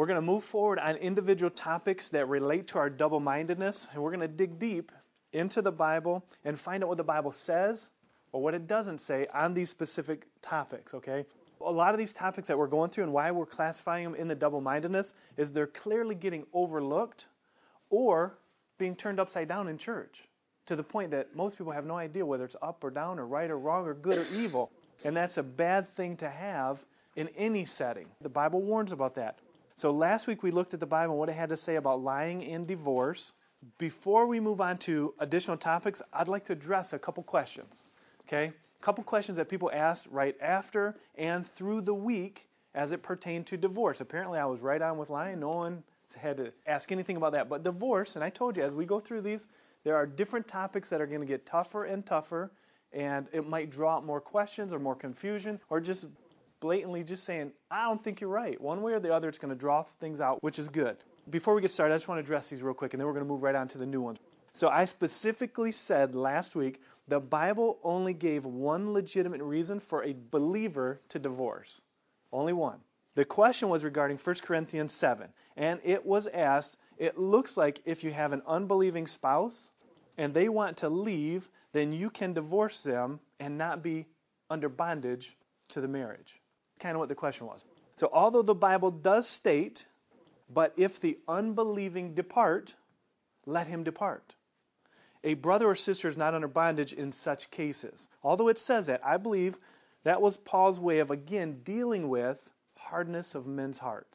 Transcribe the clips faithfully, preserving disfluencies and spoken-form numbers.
We're going to move forward on individual topics that relate to our double-mindedness, and we're going to dig deep into the Bible and find out what the Bible says or what it doesn't say on these specific topics, okay? A lot of these topics that we're going through and why we're classifying them in the double-mindedness is they're clearly getting overlooked or being turned upside down in church to the point that most people have no idea whether it's up or down or right or wrong or good or evil. And that's a bad thing to have in any setting. The Bible warns about that. So last week we looked at the Bible and what it had to say about lying and divorce. Before we move on to additional topics, I'd like to address a couple questions. Okay? A couple questions that people asked right after and through the week as it pertained to divorce. Apparently I was right on with lying. No one had to ask anything about that. But divorce, and I told you as we go through these, there are different topics that are going to get tougher and tougher, and it might draw out more questions or more confusion, or just blatantly just saying, I don't think you're right. One way or the other, it's going to draw things out, which is good. Before we get started, I just want to address these real quick, and then we're going to move right on to the new ones. So I specifically said last week, the Bible only gave one legitimate reason for a believer to divorce. Only one. The question was regarding First Corinthians seven, and it was asked, it looks like if you have an unbelieving spouse and they want to leave, then you can divorce them and not be under bondage to the marriage. Kind of what the question was. So although the Bible does state, but if the unbelieving depart, let him depart. A brother or sister is not under bondage in such cases. Although it says that, I believe that was Paul's way of, again, dealing with hardness of men's hearts.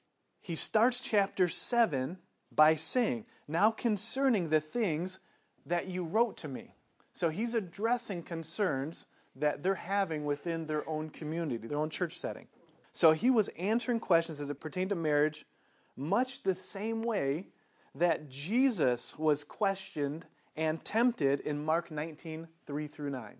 He starts chapter seven by saying, now concerning the things that you wrote to me. So he's addressing concerns that they're having within their own community, their own church setting. So he was answering questions as it pertained to marriage much the same way that Jesus was questioned and tempted in Mark nineteen, three through nine.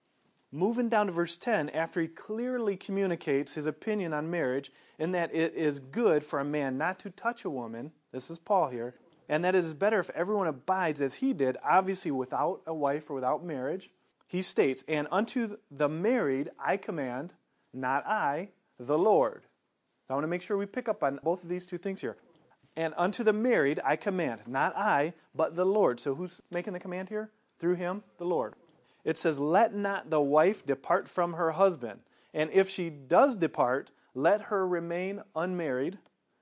Moving down to verse ten, after he clearly communicates his opinion on marriage in that it is good for a man not to touch a woman, this is Paul here, and that it is better if everyone abides as he did, obviously without a wife or without marriage, he states, and unto the married I command, not I, the Lord. I want to make sure we pick up on both of these two things here. And unto the married I command, not I, but the Lord. So who's making the command here? Through him, the Lord. It says, let not the wife depart from her husband. And if she does depart, let her remain unmarried,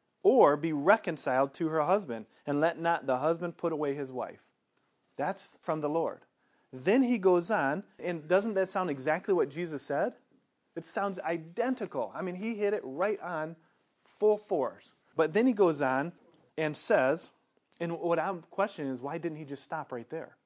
or be reconciled to her husband. And let not the husband put away his wife. That's from the Lord. Then he goes on, and doesn't that sound exactly what Jesus said? It sounds identical. I mean, he hit it right on full force. But then he goes on and says, and what I'm questioning is, why didn't he just stop right there?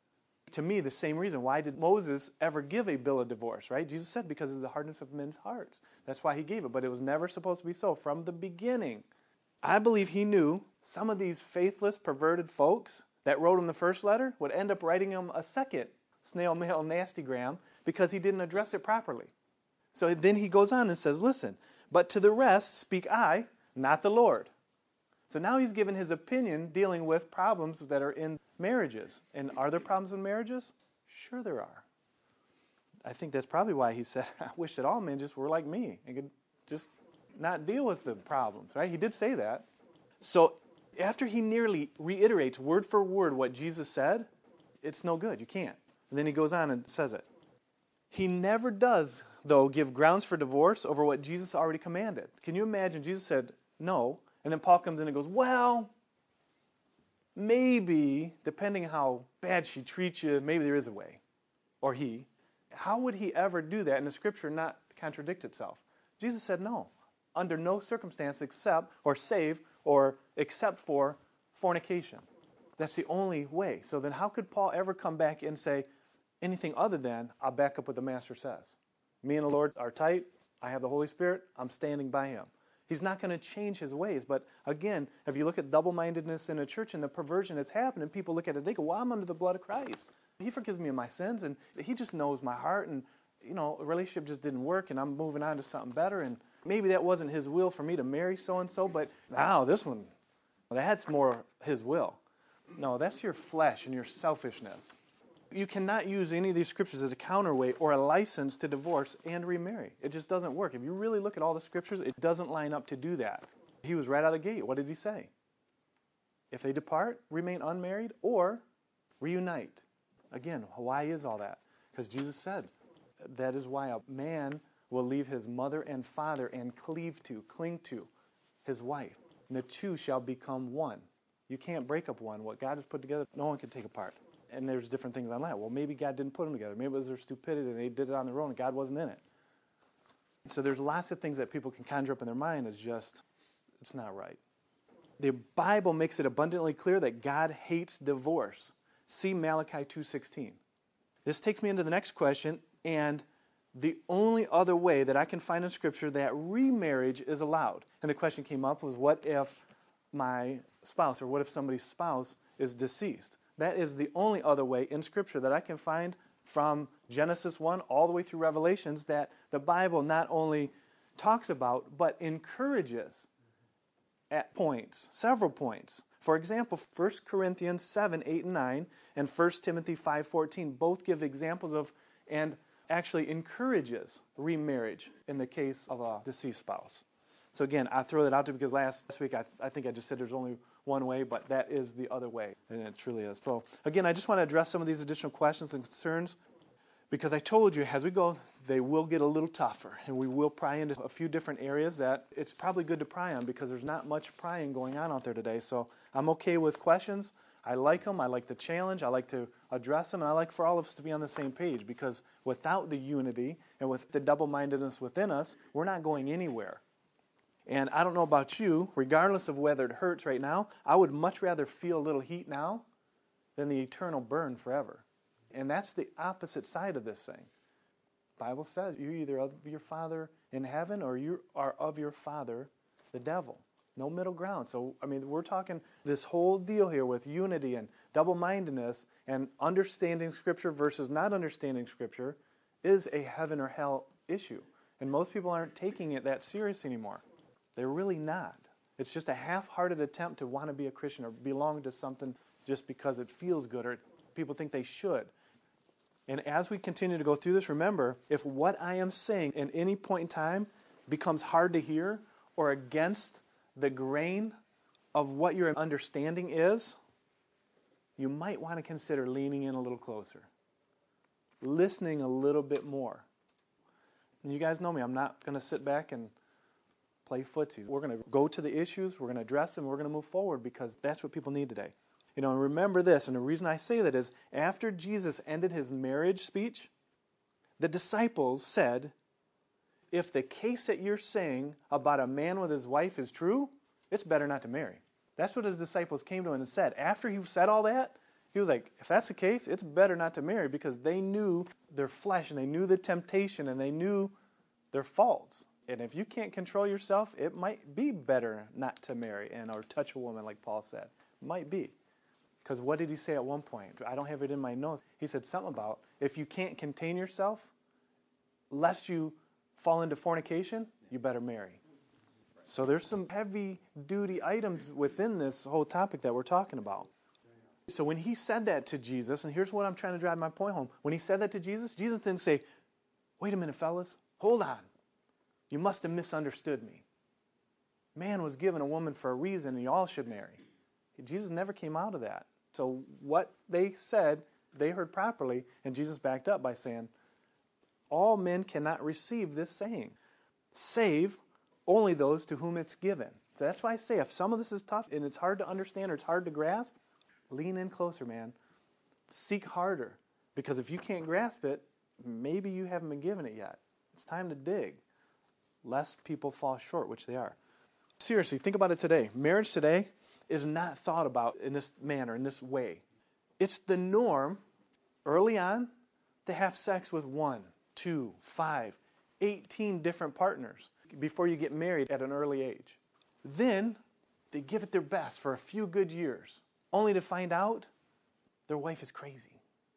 To me, the same reason. Why did Moses ever give a bill of divorce, right? Jesus said because of the hardness of men's hearts. That's why he gave it, but it was never supposed to be so from the beginning. I believe he knew some of these faithless, perverted folks that wrote him the first letter would end up writing him a second snail mail nastygram because he didn't address it properly. So then he goes on and says, listen, but to the rest speak I, not the Lord. So now he's given his opinion dealing with problems that are in marriages. And are there problems in marriages? Sure there are. I think that's probably why he said, I wish that all men just were like me and could just not deal with the problems, right? He did say that. So after he nearly reiterates word for word what Jesus said, it's no good. You can't. And then he goes on and says it. He never does, though, give grounds for divorce over what Jesus already commanded. Can you imagine? Jesus said no, and then Paul comes in and goes, well, maybe, depending how bad she treats you, maybe there is a way. Or he. How would he ever do that and the scripture not contradict itself? Jesus said no. Under no circumstance except, or save, or except for fornication. That's the only way. So then how could Paul ever come back and say anything other than, I'll back up what the Master says? Me and the Lord are tight. I have the Holy Spirit. I'm standing by him. He's not going to change his ways. But again, if you look at double-mindedness in a church and the perversion that's happening, people look at it, they go, well, I'm under the blood of Christ. He forgives me of my sins, and he just knows my heart, and, you know, a relationship just didn't work, and I'm moving on to something better, and maybe that wasn't his will for me to marry so-and-so, but now this one, that's more his will. No, that's your flesh and your selfishness. You cannot use any of these scriptures as a counterweight or a license to divorce and remarry. It just doesn't work. If you really look at all the scriptures, it doesn't line up to do that. He was right out of the gate. What did he say? If they depart, remain unmarried, or reunite. Again, why is all that? Because Jesus said that is why a man will leave his mother and father and cleave to, cling to his wife. And the two shall become one. You can't break up one. What God has put together, no one can take apart. And there's different things on that. Well, maybe God didn't put them together. Maybe it was their stupidity and they did it on their own and God wasn't in it. So there's lots of things that people can conjure up in their mind as just, it's not right. The Bible makes it abundantly clear that God hates divorce. See Malachi two sixteen. This takes me into the next question, and the only other way that I can find in Scripture that remarriage is allowed. And the question came up was, what if my spouse, or what if somebody's spouse is deceased? That is the only other way in Scripture that I can find from Genesis one all the way through Revelations that the Bible not only talks about, but encourages at points, several points. For example, First Corinthians seven, eight, and nine, and First Timothy five, fourteen both give examples of and actually encourages remarriage in the case of a deceased spouse. So again, I throw that out there because last week I, I think I just said there's only one way, but that is the other way, and it truly is. So again, I just want to address some of these additional questions and concerns because I told you as we go, they will get a little tougher, and we will pry into a few different areas that it's probably good to pry on because there's not much prying going on out there today. So I'm okay with questions. I like them. I like the challenge. I like to address them, and I like for all of us to be on the same page because without the unity and with the double-mindedness within us, we're not going anywhere. And I don't know about you, regardless of whether it hurts right now, I would much rather feel a little heat now than the eternal burn forever. And that's the opposite side of this thing. The Bible says you're either of your father in heaven or you are of your father, the devil. No middle ground. So, I mean, we're talking this whole deal here with unity and double-mindedness and understanding Scripture versus not understanding Scripture is a heaven or hell issue. And most people aren't taking it that serious anymore. They're really not. It's just a half-hearted attempt to want to be a Christian or belong to something just because it feels good or people think they should. And as we continue to go through this, remember, if what I am saying at any point in time becomes hard to hear or against the grain of what your understanding is, you might want to consider leaning in a little closer, listening a little bit more. And you guys know me, I'm not going to sit back and play footsie. We're going to go to the issues, we're going to address them, we're going to move forward because that's what people need today. You know, and remember this, and the reason I say that is after Jesus ended his marriage speech, the disciples said, if the case that you're saying about a man with his wife is true, it's better not to marry. That's what his disciples came to him and said. After he said all that, he was like, if that's the case, it's better not to marry because they knew their flesh and they knew the temptation and they knew their faults. And if you can't control yourself, it might be better not to marry and or touch a woman like Paul said. Might be. Because what did he say at one point? I don't have it in my notes. He said something about if you can't contain yourself, lest you fall into fornication, you better marry. So there's some heavy duty items within this whole topic that we're talking about. So when he said that to Jesus, and here's what I'm trying to drive my point home. When he said that to Jesus, Jesus didn't say, wait a minute, fellas, hold on. You must have misunderstood me. Man was given a woman for a reason, and you all should marry. Jesus never came out of that. So what they said, they heard properly, and Jesus backed up by saying, all men cannot receive this saying, save only those to whom it's given. So that's why I say if some of this is tough and it's hard to understand or it's hard to grasp, lean in closer, man. Seek harder. Because if you can't grasp it, maybe you haven't been given it yet. It's time to dig, lest people fall short, which they are. Seriously, think about it today. Marriage today is not thought about in this manner, in this way. It's the norm early on to have sex with one, two, five, eighteen different partners before you get married at an early age. Then they give it their best for a few good years, only to find out their wife is crazy.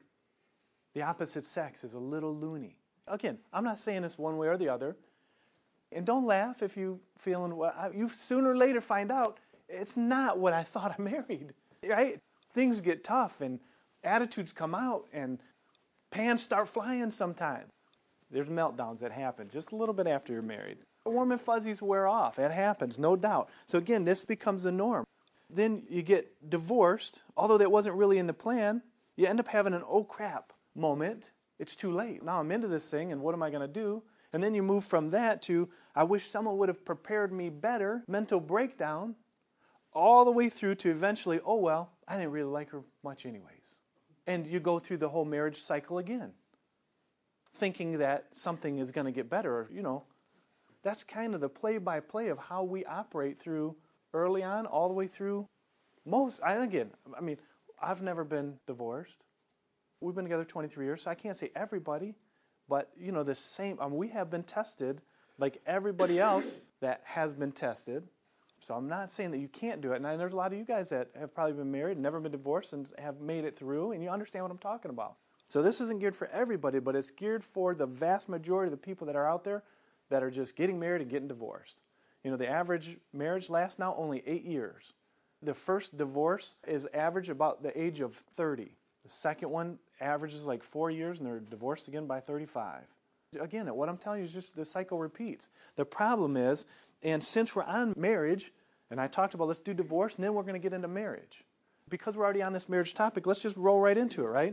The opposite sex is a little loony. Again, I'm not saying this one way or the other. And don't laugh if you feeling well. You sooner or later find out it's not what I thought I married. Right? Things get tough and attitudes come out and pants start flying sometimes. There's meltdowns that happen just a little bit after you're married. Warm and fuzzies wear off. It happens, no doubt. So again, this becomes the norm. Then you get divorced, although that wasn't really in the plan. You end up having an oh crap moment. It's too late. Now I'm into this thing, and what am I going to do? And then you move from that to, I wish someone would have prepared me better, mental breakdown, all the way through to eventually, oh well, I didn't really like her much anyways. And you go through the whole marriage cycle again, thinking that something is going to get better. Or, you know, that's kind of the play-by-play of how we operate through early on, all the way through most. And again, I mean, I've never been divorced. We've been together twenty-three years, so I can't say everybody, but you know, the same. I mean, we have been tested like everybody else that has been tested. So I'm not saying that you can't do it. And there's a lot of you guys that have probably been married and never been divorced and have made it through, and you understand what I'm talking about. So this isn't geared for everybody, but it's geared for the vast majority of the people that are out there that are just getting married and getting divorced. You know, the average marriage lasts now only eight years. The first divorce is average about the age of thirty. The second one averages like four years, and they're divorced again by thirty-five. Again, what I'm telling you is just the cycle repeats. The problem is, and since we're on marriage, and I talked about let's do divorce, and then we're going to get into marriage. Because we're already on this marriage topic, let's just roll right into it, right?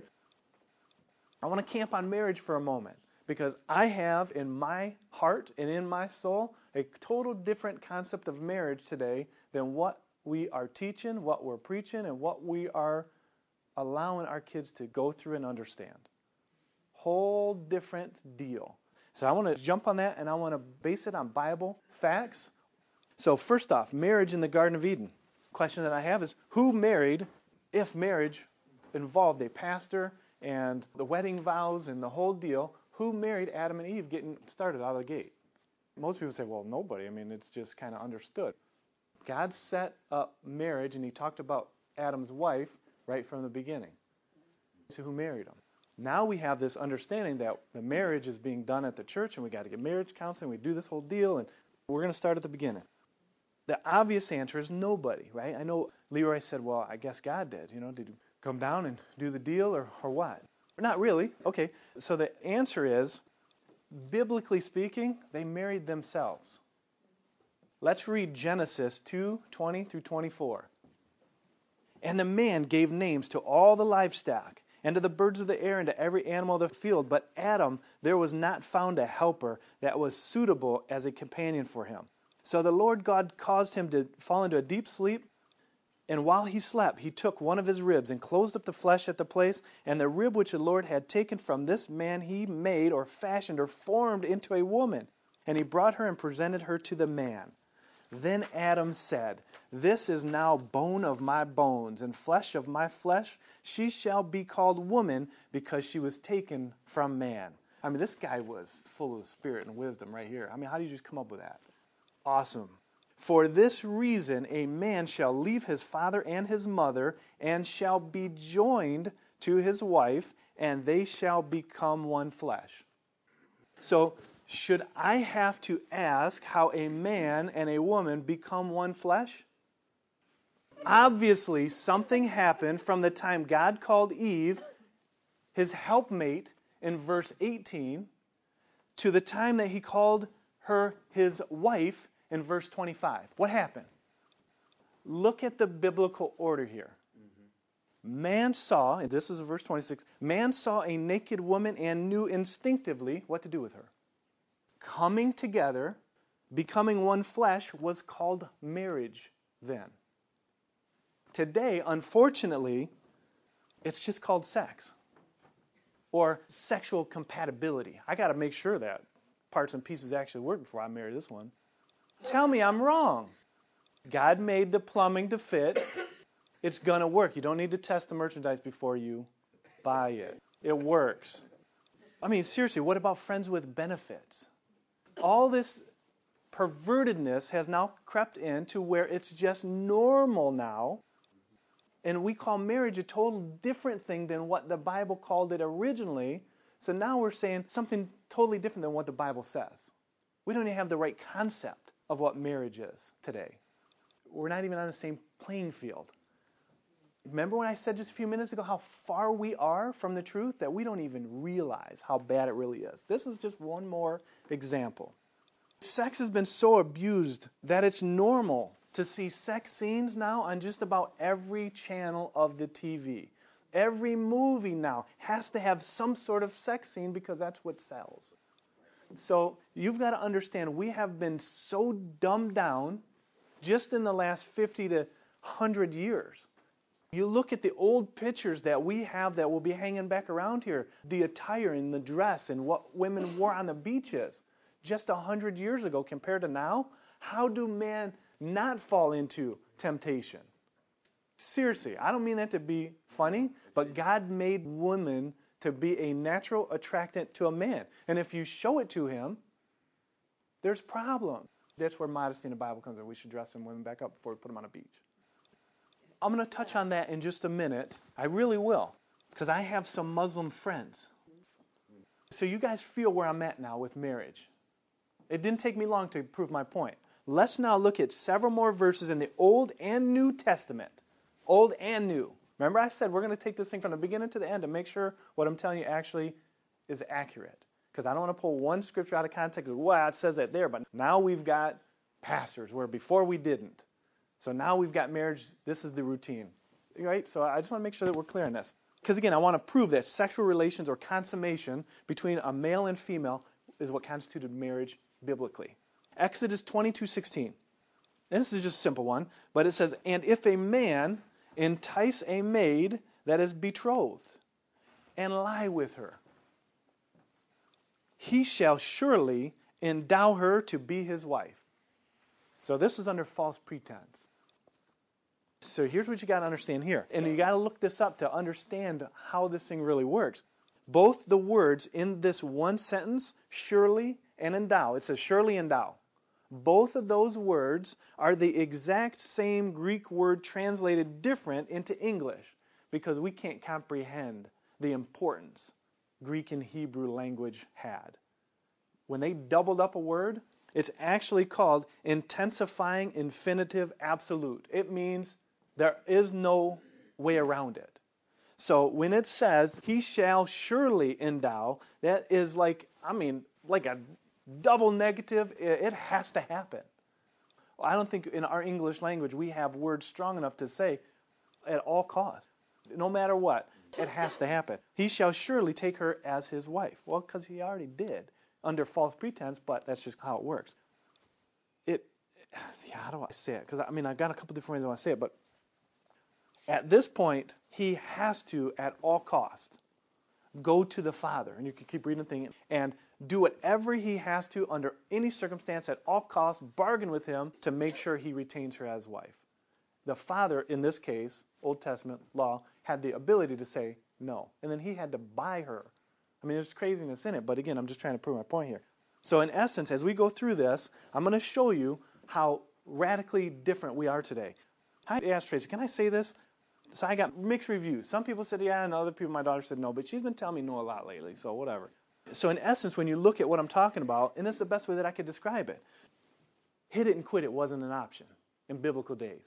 I want to camp on marriage for a moment, because I have in my heart and in my soul a total different concept of marriage today than what we are teaching, what we're preaching, and what we are allowing our kids to go through and understand. Whole different deal. So I want to jump on that, and I want to base it on Bible facts. So first off, marriage in the Garden of Eden. Question that I have is, who married, if marriage involved a pastor and the wedding vows and the whole deal, who married Adam and Eve getting started out of the gate? Most people say, well, nobody. I mean, it's just kind of understood. God set up marriage, and he talked about Adam's wife right from the beginning. So who married him? Now we have this understanding that the marriage is being done at the church, and we got to get marriage counseling. We do this whole deal, and we're going to start at the beginning. The obvious answer is nobody, right? I know Leroy said, well, I guess God did. You know, did he come down and do the deal, or, or what? Not really. Okay, so the answer is, biblically speaking, they married themselves. Let's read Genesis two twenty through twenty-four. And the man gave names to all the livestock, and to the birds of the air, and to every animal of the field. But Adam, there was not found a helper that was suitable as a companion for him. So the Lord God caused him to fall into a deep sleep, and while he slept, he took one of his ribs and closed up the flesh at the place, and the rib which the Lord had taken from this man he made or fashioned or formed into a woman. And he brought her and presented her to the man. Then Adam said, this is now bone of my bones and flesh of my flesh. She shall be called woman because she was taken from man. I mean, this guy was full of spirit and wisdom right here. I mean, how did you just come up with that? Awesome. For this reason, a man shall leave his father and his mother and shall be joined to his wife, and they shall become one flesh. So, should I have to ask how a man and a woman become one flesh? Obviously, something happened from the time God called Eve, his helpmate, in verse eighteen, to the time that he called her his wife in verse twenty-five. What happened? Look at the biblical order here. Mm-hmm. Man saw, and this is verse twenty-six, man saw a naked woman and knew instinctively what to do with her. Coming together, becoming one flesh, was called marriage then. Today, unfortunately, it's just called sex or sexual compatibility. I got to make sure that parts and pieces actually work before I marry this one. Tell me I'm wrong. God made the plumbing to fit. It's going to work. You don't need to test the merchandise before you buy it. It works. I mean, seriously, what about friends with benefits? All this pervertedness has now crept in to where it's just normal now. And we call marriage a total different thing than what the Bible called it originally. So now we're saying something totally different than what the Bible says. We don't even have the right concept of what marriage is today. We're not even on the same playing field. Remember when I said just a few minutes ago how far we are from the truth, that we don't even realize how bad it really is. This is just one more example. Sex has been so abused that it's normal to see sex scenes now on just about every channel of the T V. Every movie now has to have some sort of sex scene because that's what sells. So you've got to understand, we have been so dumbed down just in the last fifty to one hundred years. You look at the old pictures that we have that will be hanging back around here, the attire and the dress and what women wore on the beaches just one hundred years ago compared to now. How do men not fall into temptation? Seriously, I don't mean that to be funny, but God made women to be a natural attractant to a man. And if you show it to him, there's problems. That's where modesty in the Bible comes in. We should dress some women back up before we put them on a beach. I'm going to touch on that in just a minute. I really will, because I have some Muslim friends. So you guys feel where I'm at now with marriage. It didn't take me long to prove my point. Let's now look at several more verses in the Old and New Testament. Old and New. Remember I said we're going to take this thing from the beginning to the end to make sure what I'm telling you actually is accurate. Because I don't want to pull one scripture out of context and, well, it says that there. But now we've got pastors where before we didn't. So now we've got marriage. This is the routine. Right? So I just want to make sure that we're clear on this. Because again, I want to prove that sexual relations or consummation between a male and female is what constituted marriage biblically. Exodus twenty-two sixteen. And this is just a simple one. But it says, and if a man entice a maid that is betrothed and lie with her, he shall surely endow her to be his wife. So this is under false pretense. So here's what you got to understand here. And you got to look this up to understand how this thing really works. Both the words in this one sentence, surely and endow, it says surely endow. Both of those words are the exact same Greek word translated different into English because we can't comprehend the importance Greek and Hebrew language had. When they doubled up a word, it's actually called intensifying infinitive absolute. It means there is no way around it. So when it says, he shall surely endow, that is like, I mean, like a double negative. It has to happen. I don't think in our English language we have words strong enough to say at all costs. No matter what, it has to happen. He shall surely take her as his wife. Well, because he already did under false pretense, but that's just how it works. It, yeah, how do I say it? Because, I mean, I've got a couple different ways I want to say it, but at this point, he has to, at all costs, go to the Father, and you can keep reading the thing, and do whatever he has to under any circumstance at all costs, bargain with him to make sure he retains her as wife. The Father, in this case, Old Testament law, had the ability to say no, and then he had to buy her. I mean, there's craziness in it, but again, I'm just trying to prove my point here. So in essence, as we go through this, I'm going to show you how radically different we are today. I asked Tracy, can I say this? So I got mixed reviews. Some people said yeah, and other people, my daughter said no, but she's been telling me no a lot lately, so whatever. So in essence, when you look at what I'm talking about, and this is the best way that I could describe it, hit it and quit it wasn't an option in biblical days.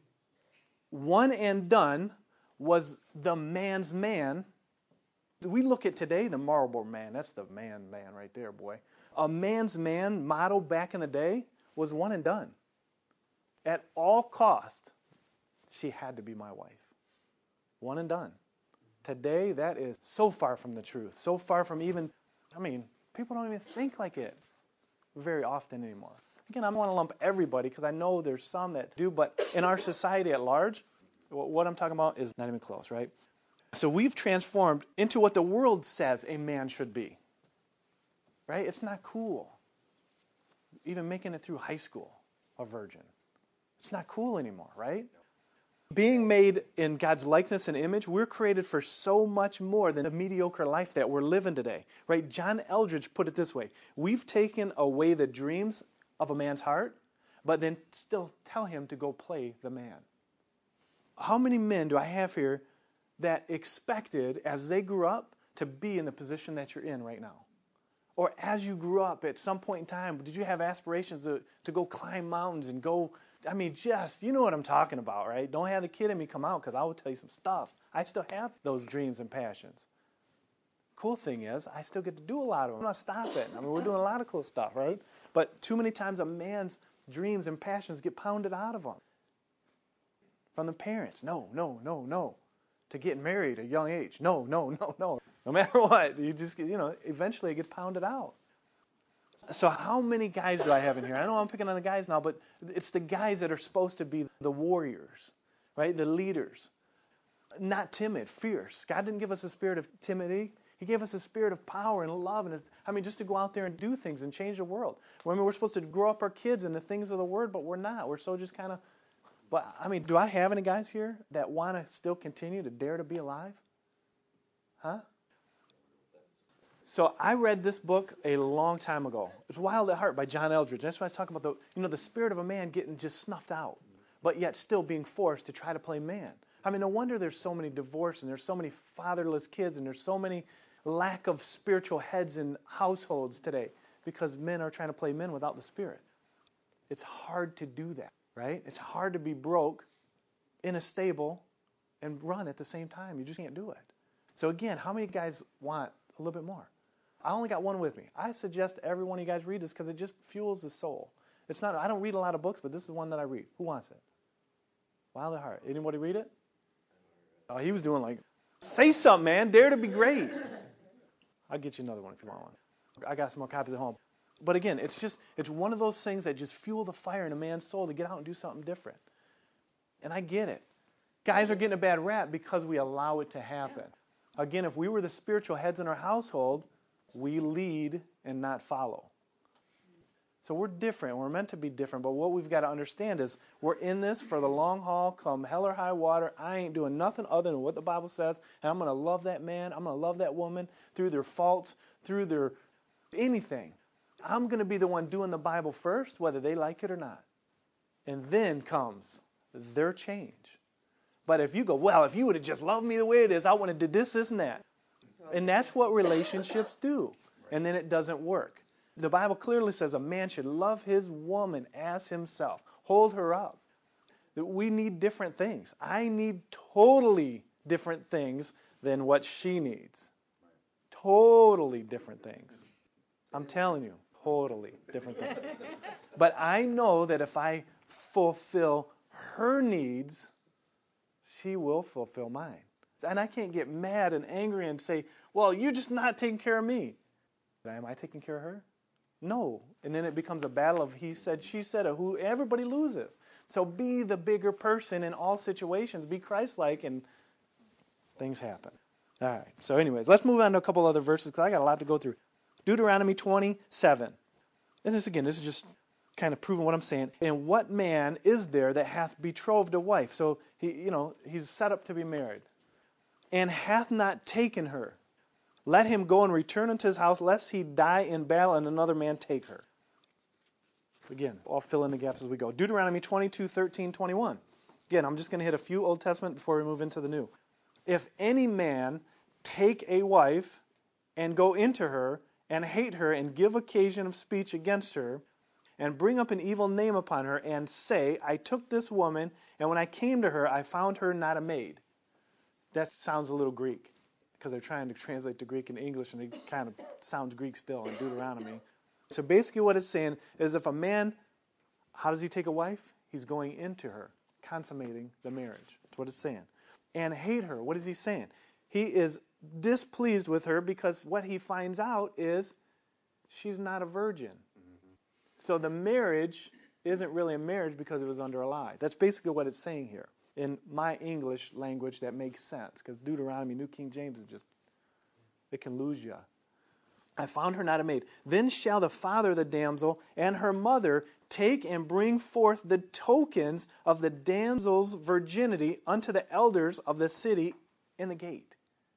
One and done was the man's man. We look at today, the Marlboro man. That's the man man right there, boy. A man's man motto back in the day was one and done. At all cost, she had to be my wife. One and done. Today, that is so far from the truth. So far from even, I mean, people don't even think like it very often anymore. Again, I don't want to lump everybody because I know there's some that do, but in our society at large, what I'm talking about is not even close, right? So we've transformed into what the world says a man should be. Right? It's not cool. Even making it through high school, a virgin. It's not cool anymore, right? Being made in God's likeness and image, we're created for so much more than the mediocre life that we're living today. Right? John Eldridge put it this way. We've taken away the dreams of a man's heart, but then still tell him to go play the man. How many men do I have here that expected, as they grew up, to be in the position that you're in right now? Or as you grew up at some point in time, did you have aspirations to, to go climb mountains and go, I mean, just, you know what I'm talking about, right? Don't have the kid in me come out because I will tell you some stuff. I still have those dreams and passions. Cool thing is, I still get to do a lot of them. I'm not stopping. I mean, we're doing a lot of cool stuff, right? But too many times a man's dreams and passions get pounded out of him from the parents. No, no, no, no. To get married at a young age. No, no, no, no. No matter what, you just get, you know, eventually it gets pounded out. So how many guys do I have in here? I know I'm picking on the guys now, but it's the guys that are supposed to be the warriors, right? The leaders. Not timid, fierce. God didn't give us a spirit of timidity. He gave us a spirit of power and love. And I mean, just to go out there and do things and change the world. I mean, we're supposed to grow up our kids in the things of the Word, but we're not. We're so just kind of... But, I mean, do I have any guys here that want to still continue to dare to be alive? Huh? So I read this book a long time ago. It's Wild at Heart by John Eldredge. That's why I talk about the, you know, the spirit of a man getting just snuffed out, but yet still being forced to try to play man. I mean, no wonder there's so many divorce and there's so many fatherless kids and there's so many lack of spiritual heads in households today because men are trying to play men without the Spirit. It's hard to do that, right? It's hard to be broke in a stable and run at the same time. You just can't do it. So again, how many guys want a little bit more? I only got one with me. I suggest every one of you guys read this because it just fuels the soul. It's not. I don't read a lot of books, but this is one that I read. Who wants it? Wild at Heart. Anybody read it? Oh, he was doing like, say something, man. Dare to be great. I'll get you another one if you want one. I got some more copies at home. But again, it's just, it's one of those things that just fuel the fire in a man's soul to get out and do something different. And I get it. Guys are getting a bad rap because we allow it to happen. Again, if we were the spiritual heads in our household, we lead and not follow. So we're different. We're meant to be different. But what we've got to understand is we're in this for the long haul. Come hell or high water, I ain't doing nothing other than what the Bible says. And I'm going to love that man. I'm going to love that woman through their faults, through their anything. I'm going to be the one doing the Bible first, whether they like it or not. And then comes their change. But if you go, well, if you would have just loved me the way it is, I would have did this, this, and that. And that's what relationships do. And then it doesn't work. The Bible clearly says a man should love his woman as himself. Hold her up. That we need different things. I need totally different things than what she needs. Totally different things. I'm telling you, totally different things. But I know that if I fulfill her needs, she will fulfill mine. And I can't get mad and angry and say, well, you're just not taking care of me. Am I taking care of her? No. And then it becomes a battle of he said, she said, or who everybody loses. So be the bigger person in all situations. Be Christ-like, and things happen. All right. So anyways, let's move on to a couple other verses because I got a lot to go through. Deuteronomy twenty-seven. And this, again, this is just kind of proving what I'm saying. And what man is there that hath betrothed a wife? So, he, you know, he's set up to be married. And hath not taken her. Let him go and return unto his house, lest he die in battle and another man take her. Again, I'll fill in the gaps as we go. Deuteronomy twenty-two, thirteen, twenty-one. Again, I'm just going to hit a few Old Testament before we move into the New. If any man take a wife and go into her and hate her and give occasion of speech against her and bring up an evil name upon her and say, I took this woman and when I came to her, I found her not a maid. That sounds a little Greek. Because they're trying to translate the Greek into English, and it kind of sounds Greek still in Deuteronomy. So basically what it's saying is if a man, how does he take a wife? He's going into her, consummating the marriage. That's what it's saying. And hate her. What is he saying? He is displeased with her because what he finds out is she's not a virgin. Mm-hmm. So the marriage isn't really a marriage because it was under a lie. That's basically what it's saying here. In my English language, that makes sense. Because Deuteronomy, New King James, is just, it can lose you. I found her not a maid. Then shall the father of the damsel and her mother take and bring forth the tokens of the damsel's virginity unto the elders of the city in the gate.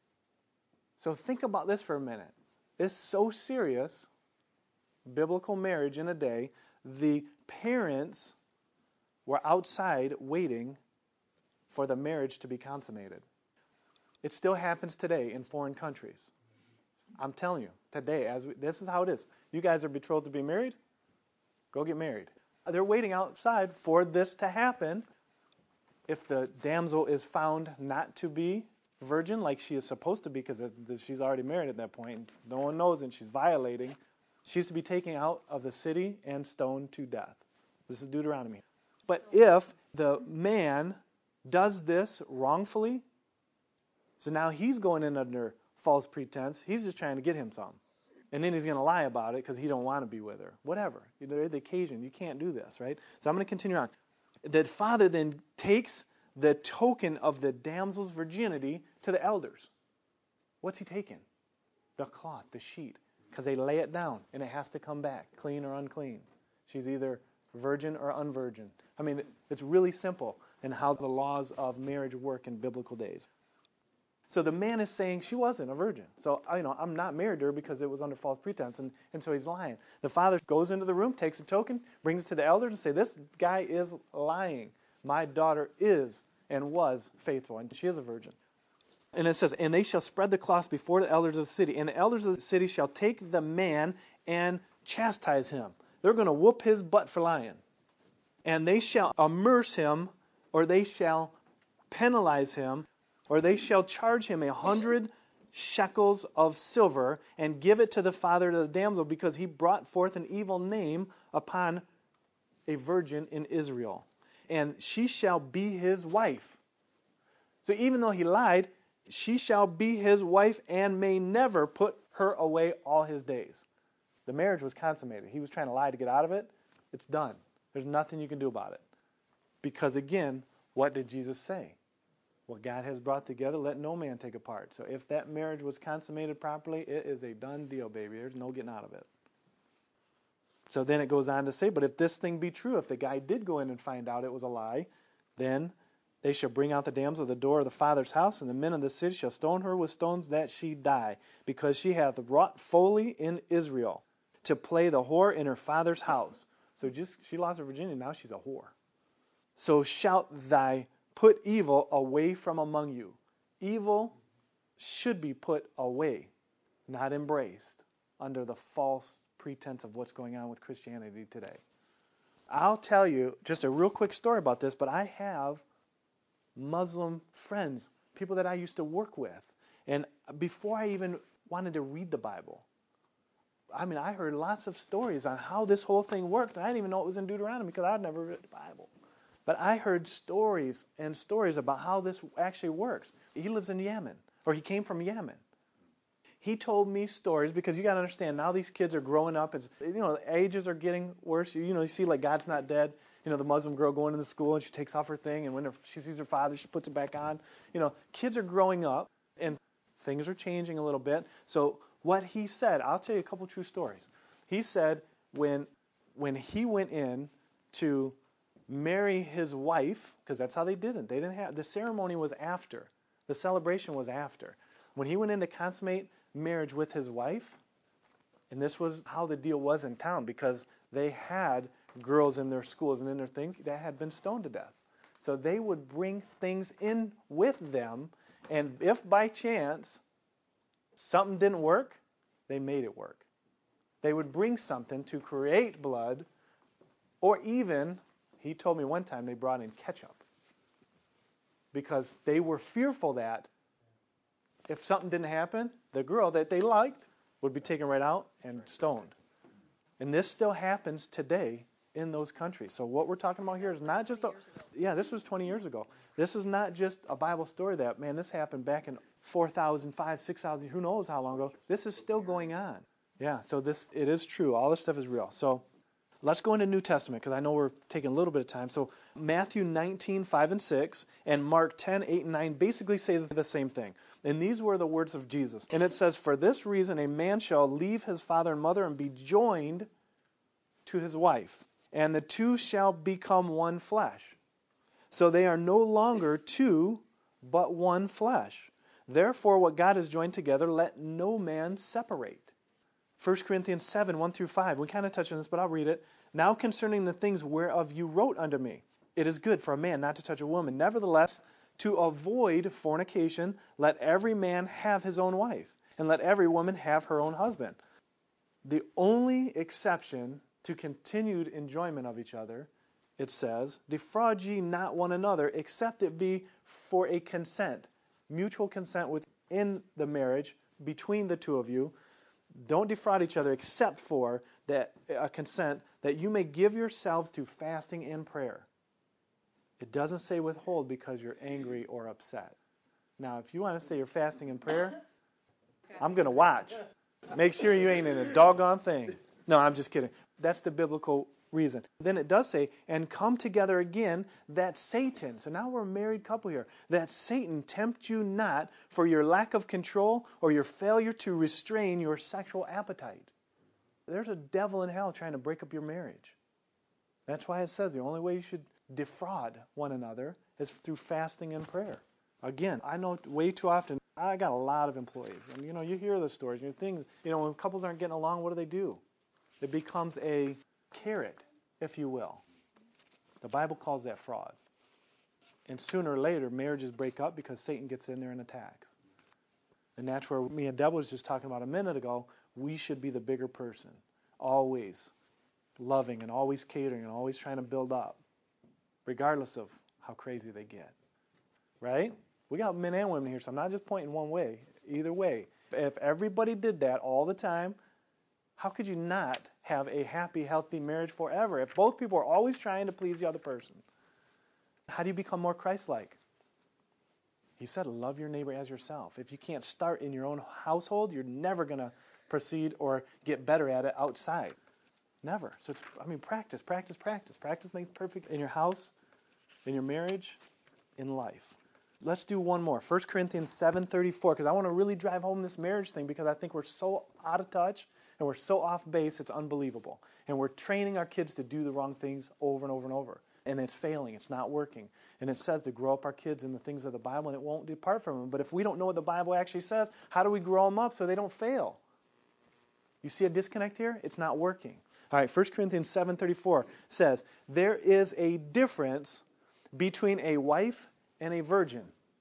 So think about this for a minute. It's so serious, biblical marriage in a day. The parents were outside waiting for the marriage to be consummated. It still happens today in foreign countries. I'm telling you, today, as we, this is how it is. You guys are betrothed to be married? Go get married. They're waiting outside for this to happen. If the damsel is found not to be virgin like she is supposed to be, because she's already married at that point, no one knows and she's violating, She's to be taken out of the city and stoned to death. This is Deuteronomy. But if the man does this wrongfully, so now he's going in under false pretense. He's just trying to get him some. And then he's going to lie about it because he don't want to be with her. Whatever. You know, the occasion. You can't do this, right? So I'm going to continue on. The father then takes the token of the damsel's virginity to the elders. What's he taking? The cloth, the sheet. Because they lay it down, and it has to come back, clean or unclean. She's either virgin or unvirgin. I mean, it's really simple in how the laws of marriage work in biblical days. So the man is saying she wasn't a virgin. So, you know, I'm not married to her because it was under false pretense, and, and so he's lying. The father goes into the room, takes a token, brings it to the elders, and say, this guy is lying. My daughter is and was faithful, and she is a virgin. And it says, and they shall spread the cloths before the elders of the city, and the elders of the city shall take the man and chastise him. They're going to whoop his butt for lying. And they shall amerce him, or they shall penalize him, or they shall charge him a hundred shekels of silver, and give it to the father of the damsel, because he brought forth an evil name upon a virgin in Israel. And she shall be his wife. So even though he lied, she shall be his wife, and may never put her away all his days. The marriage was consummated. He was trying to lie to get out of it. It's done. There's nothing you can do about it. Because again, what did Jesus say? What God has brought together, let no man take apart. So if that marriage was consummated properly, it is a done deal, baby. There's no getting out of it. So then it goes on to say, but if this thing be true, if the guy did go in and find out it was a lie, then they shall bring out the damsel of the door of the father's house, and the men of the city shall stone her with stones that she die, because she hath wrought folly in Israel, to play the whore in her father's house. So just she lost her virginity, now she's a whore. So shalt thy put evil away from among you. Evil should be put away, not embraced, under the false pretense of what's going on with Christianity today. I'll tell you just a real quick story about this, but I have Muslim friends, people that I used to work with. And before I even wanted to read the Bible, I mean, I heard lots of stories on how this whole thing worked. And I didn't even know it was in Deuteronomy because I'd never read the Bible. But I heard stories and stories about how this actually works. He lives in Yemen, or he came from Yemen. He told me stories, because you got to understand, now these kids are growing up. It's, you know, ages are getting worse. You, you know, you see like God's Not Dead. You know, the Muslim girl going into school and she takes off her thing, and when she sees her father, she puts it back on. You know, kids are growing up and things are changing a little bit. So what he said, I'll tell you a couple true stories. He said when when he went in to marry his wife, because that's how they did it. They didn't have the ceremony was after. The celebration was after. When he went in to consummate marriage with his wife, and this was how the deal was in town, because they had girls in their schools and in their things that had been stoned to death. So they would bring things in with them, and if by chance something didn't work, they made it work. They would bring something to create blood, or even, he told me one time they brought in ketchup, because they were fearful that if something didn't happen, the girl that they liked would be taken right out and stoned. And this still happens today in those countries. So what we're talking about here is not just a, yeah, this was twenty years ago. This is not just a Bible story that, man, this happened back in four thousand, five, six thousand, who knows how long ago. This is still going on. Yeah, so this, it is true. All this stuff is real. So let's go into New Testament, because I know we're taking a little bit of time. So Matthew nineteen, five and six, and Mark ten, eight and nine basically say the same thing. And these were the words of Jesus. And it says, for this reason a man shall leave his father and mother and be joined to his wife, and the two shall become one flesh. So they are no longer two, but one flesh. Therefore what God has joined together, let no man separate. First Corinthians seven, one through five. We kind of touched on this, but I'll read it. Now concerning the things whereof you wrote unto me, it is good for a man not to touch a woman. Nevertheless, to avoid fornication, let every man have his own wife, and let every woman have her own husband. The only exception to continued enjoyment of each other, it says, defraud ye not one another, except it be for a consent, mutual consent within the marriage between the two of you, Don't defraud each other except for that uh, consent that you may give yourselves to fasting and prayer. It doesn't say withhold because you're angry or upset. Now, if you want to say you're fasting and prayer, I'm going to watch. Make sure you ain't in a doggone thing. No, I'm just kidding. That's the biblical reason. Then it does say, and come together again, that Satan, so now we're a married couple here, that Satan tempt you not for your lack of control or your failure to restrain your sexual appetite. There's a devil in hell trying to break up your marriage. That's why it says the only way you should defraud one another is through fasting and prayer. Again, I know way too often, I got a lot of employees, and you know, you hear the stories, you think, you know, when couples aren't getting along, what do they do? It becomes a carrot, if you will. The Bible calls that fraud. And sooner or later, marriages break up because Satan gets in there and attacks. And that's where me and Deb was just talking about a minute ago. We should be the bigger person, always loving and always catering and always trying to build up, regardless of how crazy they get. Right? We got men and women here, so I'm not just pointing one way. Either way, if everybody did that all the time, how could you not have a happy, healthy marriage forever? If both people are always trying to please the other person, how do you become more Christ-like? He said, love your neighbor as yourself. If you can't start in your own household, you're never going to proceed or get better at it outside. Never. So it's, I mean, practice, practice, practice. Practice makes perfect in your house, in your marriage, in life. Let's do one more. First Corinthians seven thirty-four, because I want to really drive home this marriage thing because I think we're so out of touch and we're so off base, it's unbelievable. And we're training our kids to do the wrong things over and over and over. And it's failing. It's not working. And it says to grow up our kids in the things of the Bible and it won't depart from them. But if we don't know what the Bible actually says, how do we grow them up so they don't fail? You see a disconnect here? It's not working. All right, First Corinthians seven thirty-four says, there is a difference between a wife and a virgin.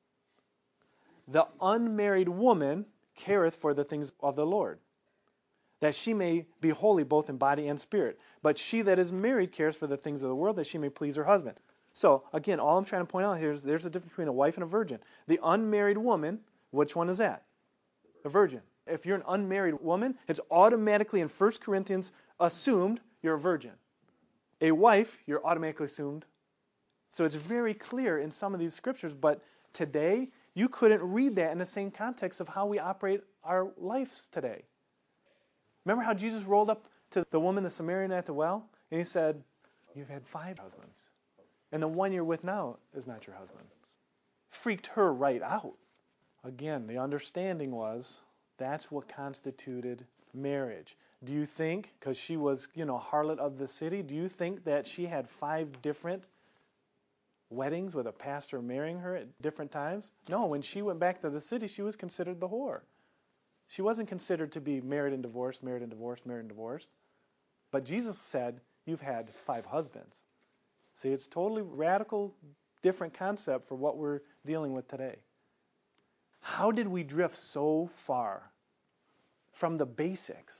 The unmarried woman careth for the things of the Lord, that she may be holy both in body and spirit. But she that is married cares for the things of the world, that she may please her husband. So, again, all I'm trying to point out here is there's a difference between a wife and a virgin. The unmarried woman, which one is that? A virgin. If you're an unmarried woman, it's automatically in First Corinthians assumed you're a virgin. A wife, you're automatically assumed. So it's very clear in some of these scriptures, but today you couldn't read that in the same context of how we operate our lives today. Remember how Jesus rolled up to the woman, the Samaritan at the well, and he said, you've had five husbands, and the one you're with now is not your husband. Freaked her right out. Again, the understanding was that's what constituted marriage. Do you think, because she was, you know, harlot of the city, do you think that she had five different weddings with a pastor marrying her at different times? No, when she went back to the city, she was considered the whore. She wasn't considered to be married and divorced, married and divorced, married and divorced. But Jesus said, you've had five husbands. See, it's totally radical, different concept for what we're dealing with today. How did we drift so far from the basics?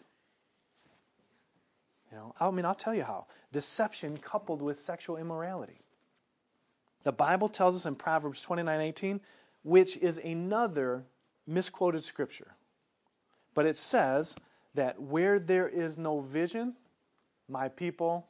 You know, I mean, I'll tell you how. Deception coupled with sexual immorality. The Bible tells us in Proverbs twenty-nine eighteen, which is another misquoted scripture. But it says that where there is no vision, my people,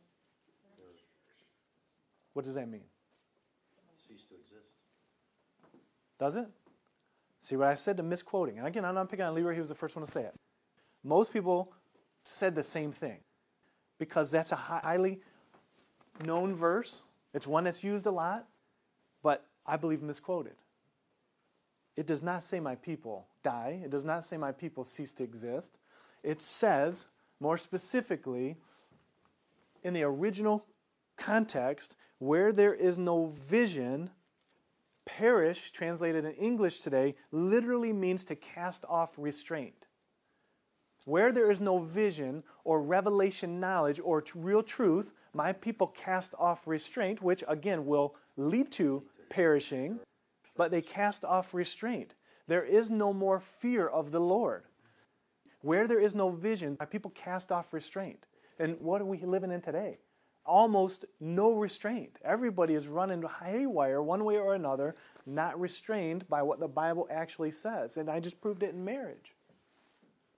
what does that mean? Cease to exist. Does it? See what I said, the misquoting. And again, I'm not picking on Leroy, he was the first one to say it. Most people said the same thing because that's a highly known verse. It's one that's used a lot, but I believe misquoted. It does not say my people die. It does not say my people cease to exist. It says, more specifically, in the original context, where there is no vision, perish, translated in English today, literally means to cast off restraint. Where there is no vision or revelation knowledge or t- real truth, my people cast off restraint, which again will lead to perishing, but they cast off restraint. There is no more fear of the Lord. Where there is no vision, my people cast off restraint. And what are we living in today? Almost no restraint. Everybody is running haywire one way or another, not restrained by what the Bible actually says. And I just proved it in marriage.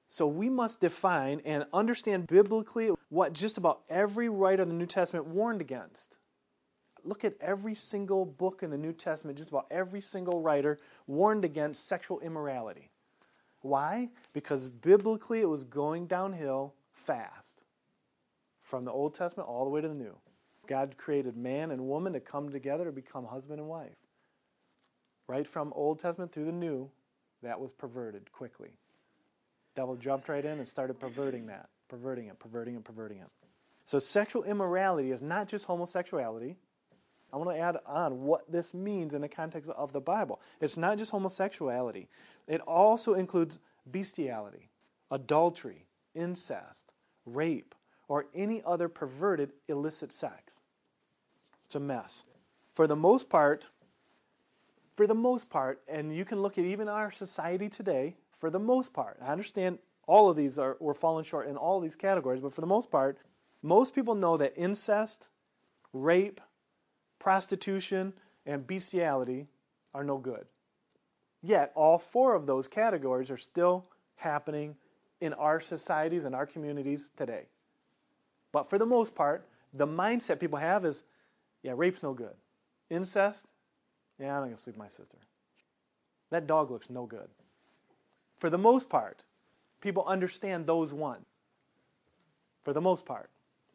So we must define and understand biblically what just about every writer of the New Testament warned against. Look at every single book in the New Testament, just about every single writer warned against sexual immorality. Why? Because biblically it was going downhill fast. From the Old Testament all the way to the New. God created man and woman to come together to become husband and wife. Right from Old Testament through the New, that was perverted quickly. Devil jumped right in and started perverting that, perverting it, perverting it, perverting it. So sexual immorality is not just homosexuality. I want to add on what this means in the context of the Bible. It's not just homosexuality. It also includes bestiality, adultery, incest, rape, or any other perverted illicit sex. It's a mess. For the most part, for the most part, and you can look at even our society today, for the most part, I understand all of these are we're falling short in all of these categories, but for the most part, most people know that incest, rape, prostitution, and bestiality are no good. Yet, all four of those categories are still happening in our societies and our communities today. But for the most part, the mindset people have is, yeah, rape's no good. Incest, yeah, I'm not going to sleep with my sister. That dog looks no good. For the most part, people understand those one. For the most part.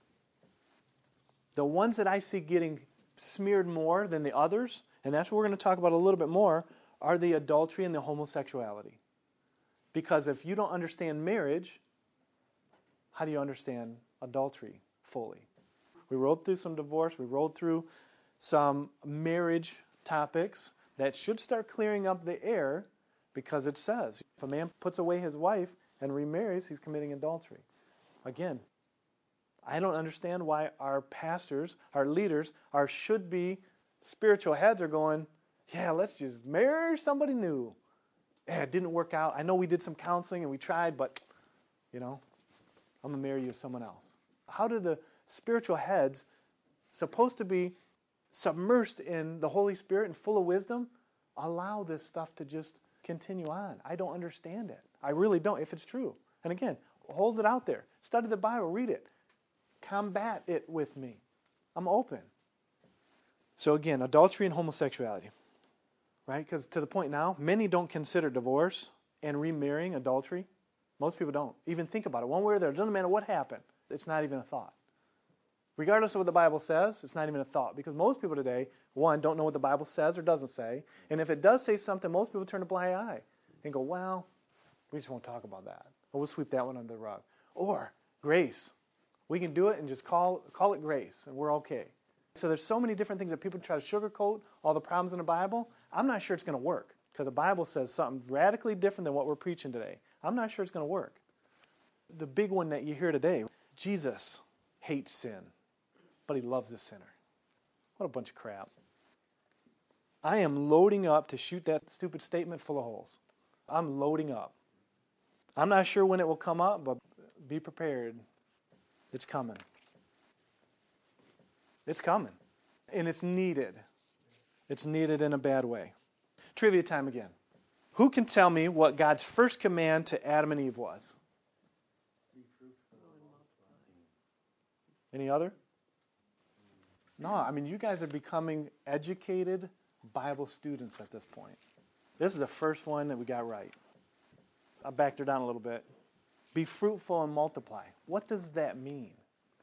The ones that I see getting smeared more than the others, and that's what we're going to talk about a little bit more, are the adultery and the homosexuality. Because if you don't understand marriage, how do you understand adultery fully? We rolled through some divorce, we rolled through some marriage topics that should start clearing up the air, because it says, if a man puts away his wife and remarries, he's committing adultery. Again, I don't understand why our pastors, our leaders, our should-be spiritual heads are going, yeah, let's just marry somebody new. Yeah, it didn't work out. I know we did some counseling and we tried, but, you know, I'm going to marry you to someone else. How do the spiritual heads, supposed to be submersed in the Holy Spirit and full of wisdom, allow this stuff to just continue on? I don't understand it. I really don't, if it's true. And again, hold it out there. Study the Bible. Read it. Combat it with me. I'm open. So again, adultery and homosexuality. Right? Because to the point now, many don't consider divorce and remarrying adultery. Most people don't even think about it. One way or the other. It doesn't matter what happened. It's not even a thought. Regardless of what the Bible says, it's not even a thought. Because most people today, one, don't know what the Bible says or doesn't say. And if it does say something, most people turn a blind eye and go, well, we just won't talk about that. Or we'll sweep that one under the rug. Or grace. We can do it and just call call it grace, and we're okay. So there's so many different things that people try to sugarcoat all the problems in the Bible. I'm not sure it's going to work, because the Bible says something radically different than what we're preaching today. I'm not sure it's going to work. The big one that you hear today, Jesus hates sin, but he loves a sinner. What a bunch of crap. I am loading up to shoot that stupid statement full of holes. I'm loading up. I'm not sure when it will come up, but be prepared. It's coming. It's coming. And it's needed. It's needed in a bad way. Trivia time again. Who can tell me what God's first command to Adam and Eve was? Any other? No, I mean, you guys are becoming educated Bible students at this point. This is the first one that we got right. I backed her down a little bit. Be fruitful and multiply. What does that mean?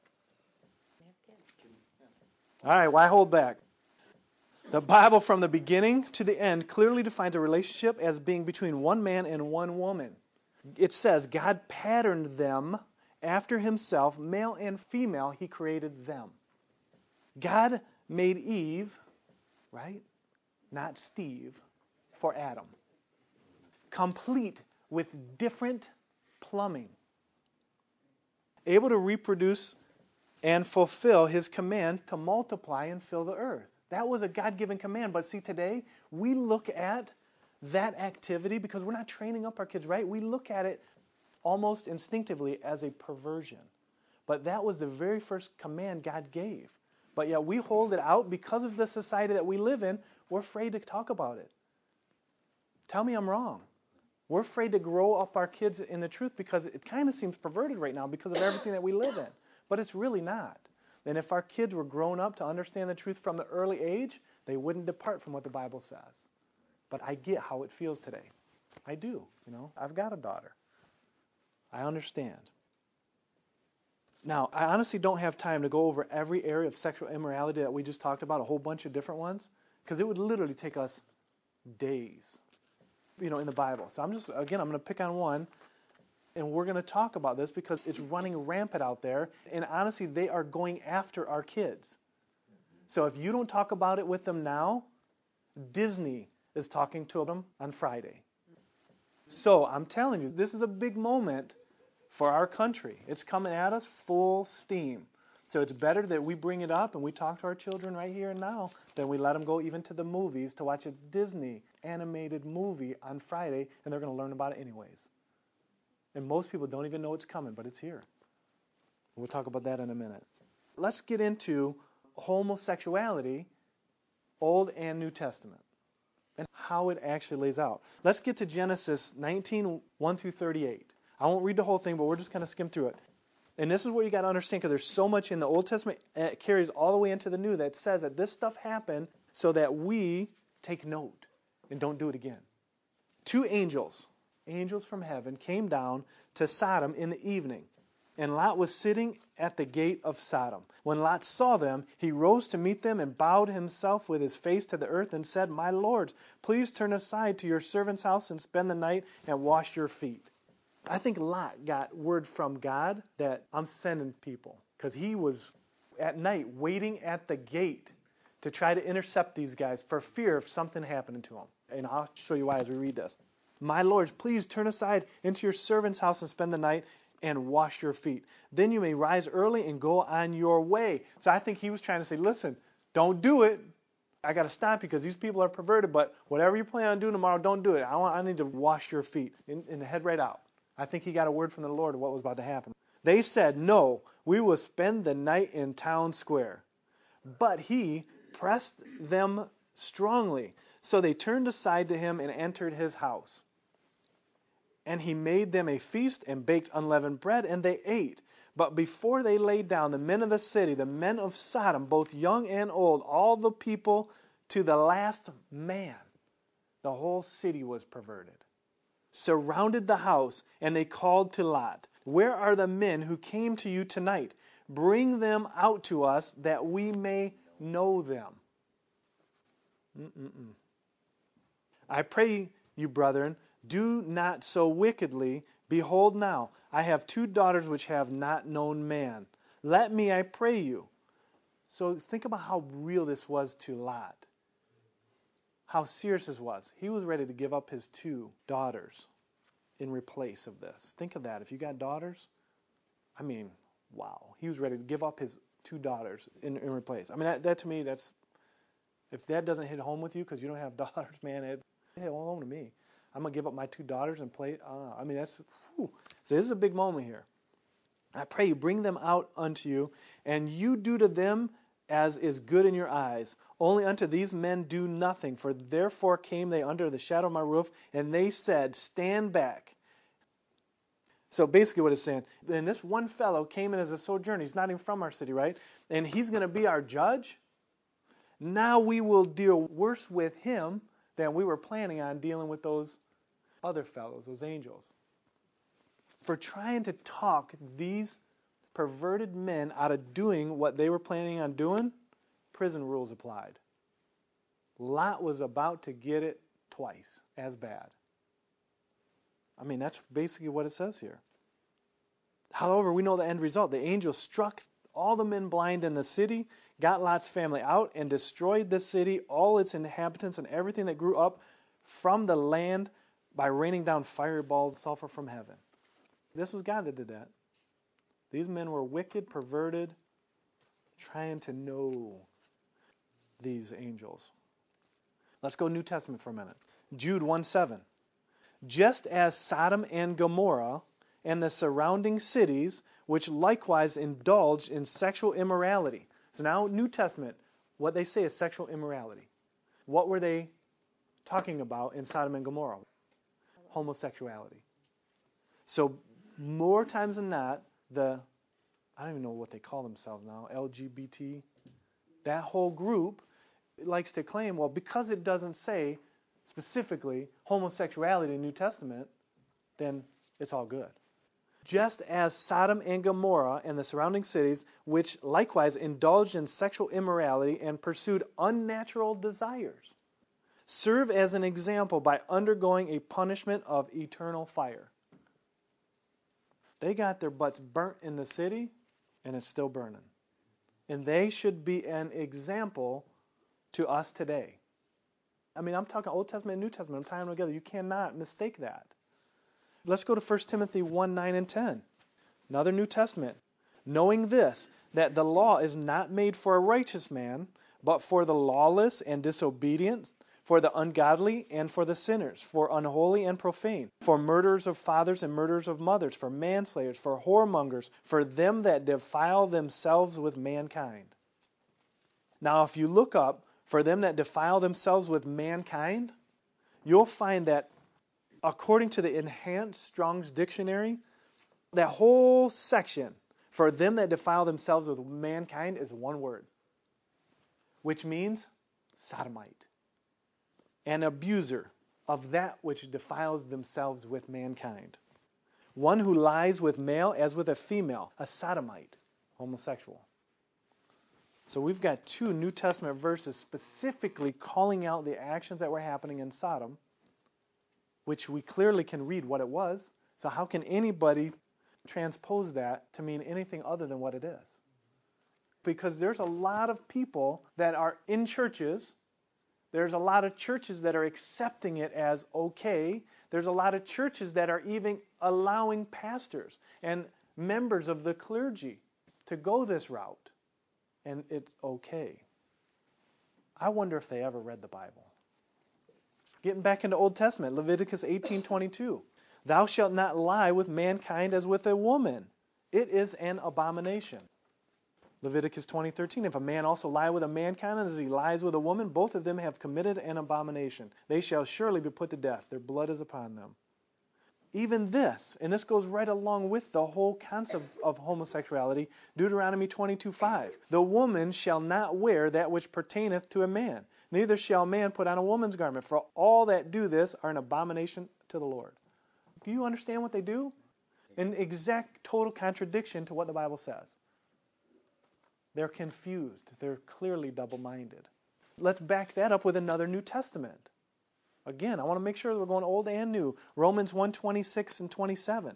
All right, why hold back? The Bible from the beginning to the end clearly defines a relationship as being between one man and one woman. It says God patterned them after himself, male and female, he created them. God made Eve, right? Not Steve, for Adam. Complete with different plumbing. Able to reproduce and fulfill his command to multiply and fill the earth. That was a God-given command. But see, today, we look at that activity, because we're not training up our kids right. We look at it almost instinctively as a perversion. But that was the very first command God gave. But yet we hold it out because of the society that we live in. We're afraid to talk about it. Tell me I'm wrong. We're afraid to grow up our kids in the truth because it kind of seems perverted right now because of everything that we live in. But it's really not. And if our kids were grown up to understand the truth from the early age, they wouldn't depart from what the Bible says. But I get how it feels today. I do. You know, I've got a daughter. I understand. Now, I honestly don't have time to go over every area of sexual immorality that we just talked about, a whole bunch of different ones, because it would literally take us days, you know, in the Bible. So I'm just, again, I'm going to pick on one, and we're going to talk about this because it's running rampant out there, and honestly, they are going after our kids. So if you don't talk about it with them now, Disney is talking to them on Friday. So I'm telling you, this is a big moment for our country. It's coming at us full steam. So it's better that we bring it up and we talk to our children right here and now than we let them go even to the movies to watch a Disney animated movie on Friday, and they're going to learn about it anyways. And most people don't even know it's coming, but it's here. We'll talk about that in a minute. Let's get into homosexuality, Old and New Testament, and how it actually lays out. Let's get to Genesis nineteen, one through thirty-eight. I won't read the whole thing, but we're just going to skim through it. And this is what you got to understand, because there's so much in the Old Testament, and it carries all the way into the New, that says that this stuff happened so that we take note and don't do it again. Two angels, angels from heaven, came down to Sodom in the evening, and Lot was sitting at the gate of Sodom. When Lot saw them, he rose to meet them and bowed himself with his face to the earth and said, "My lords, please turn aside to your servant's house and spend the night and wash your feet." I think Lot got word from God that I'm sending people, because he was at night waiting at the gate to try to intercept these guys for fear of something happening to them. And I'll show you why as we read this. "My lords, please turn aside into your servant's house and spend the night and wash your feet. Then you may rise early and go on your way." So I think he was trying to say, listen, don't do it. I got to stop you because these people are perverted, but whatever you plan on doing tomorrow, don't do it. I want, I need to wash your feet and, and head right out. I think he got a word from the Lord of what was about to happen. They said, "No, we will spend the night in town square." But he pressed them strongly. So they turned aside to him and entered his house. And he made them a feast and baked unleavened bread, and they ate. But before they laid down, the men of the city, the men of Sodom, both young and old, all the people to the last man, the whole city was perverted, surrounded the house, and they called to Lot, "Where are the men who came to you tonight? Bring them out to us that we may know them." Mm-mm-mm. "I pray you, brethren, do not so wickedly. Behold now, I have two daughters which have not known man. Let me, I pray you." So think about how real this was to Lot. How serious this was. He was ready to give up his two daughters in replace of this. Think of that. If you got daughters, I mean, wow. He was ready to give up his two daughters in, in replace. I mean, that, that to me, that's, if that doesn't hit home with you because you don't have daughters, man, it hit home to me. I'm going to give up my two daughters and play. Uh, I mean, that's, whew. So this is a big moment here. "I pray you, bring them out unto you, and you do to them as is good in your eyes. Only unto these men do nothing, for therefore came they under the shadow of my roof, and they said, stand back." So basically what it's saying, and this one fellow came in as a sojourner. He's not even from our city, right? And he's going to be our judge. Now we will deal worse with him than we were planning on dealing with those other fellows, those angels. For trying to talk these perverted men out of doing what they were planning on doing, prison rules applied. Lot was about to get it twice as bad. I mean, that's basically what it says here. However, we know the end result. The angel struck all the men blind in the city, got Lot's family out, and destroyed the city, all its inhabitants, and everything that grew up from the land by raining down fireballs of sulfur from heaven. This was God that did that. These men were wicked, perverted, trying to know these angels. Let's go New Testament for a minute. Jude one seven. "Just as Sodom and Gomorrah and the surrounding cities, which likewise indulged in sexual immorality." So now New Testament, what they say is sexual immorality. What were they talking about in Sodom and Gomorrah? homosexuality. So more times than not, the, I don't even know what they call themselves now, L G B T, that whole group likes to claim, well, because it doesn't say specifically homosexuality in the New Testament, then it's all good. Just as Sodom and Gomorrah and the surrounding cities, which likewise indulged in sexual immorality and pursued unnatural desires, serve as an example by undergoing a punishment of eternal fire. They got their butts burnt in the city, and it's still burning. And they should be an example to us today. I mean, I'm talking Old Testament and New Testament. I'm tying them together. You cannot mistake that. Let's go to First Timothy one, nine, and ten. Another New Testament. Knowing this, that the law is not made for a righteous man, but for the lawless and disobedient, for the ungodly and for the sinners, for unholy and profane, for murderers of fathers and murderers of mothers, for manslayers, for whoremongers, for them that defile themselves with mankind. Now, if you look up, for them that defile themselves with mankind, you'll find that according to the Enhanced Strong's Dictionary, that whole section, for them that defile themselves with mankind, is one word, which means sodomite, an abuser of that which defiles themselves with mankind. One who lies with male as with a female, a sodomite, homosexual. So we've got two New Testament verses specifically calling out the actions that were happening in Sodom, which we clearly can read what it was. So how can anybody transpose that to mean anything other than what it is? Because there's a lot of people that are in churches. There's a lot of churches that are accepting it as okay. There's a lot of churches that are even allowing pastors and members of the clergy to go this route. And it's okay. I wonder if they ever read the Bible. Getting back into Old Testament, Leviticus eighteen twenty-two. Thou shalt not lie with mankind as with a woman. It is an abomination. Leviticus twenty thirteen. If a man also lie with a mankind as he lies with a woman, both of them have committed an abomination. They shall surely be put to death. Their blood is upon them. Even this, and this goes right along with the whole concept of homosexuality, Deuteronomy twenty-two five. The woman shall not wear that which pertaineth to a man, neither shall a man put on a woman's garment, for all that do this are an abomination to the Lord. Do you understand what they do? An exact total contradiction to what the Bible says. They're confused. They're clearly double-minded. Let's back that up with another New Testament. Again, I want to make sure that we're going old and new. Romans one twenty-six and twenty-seven.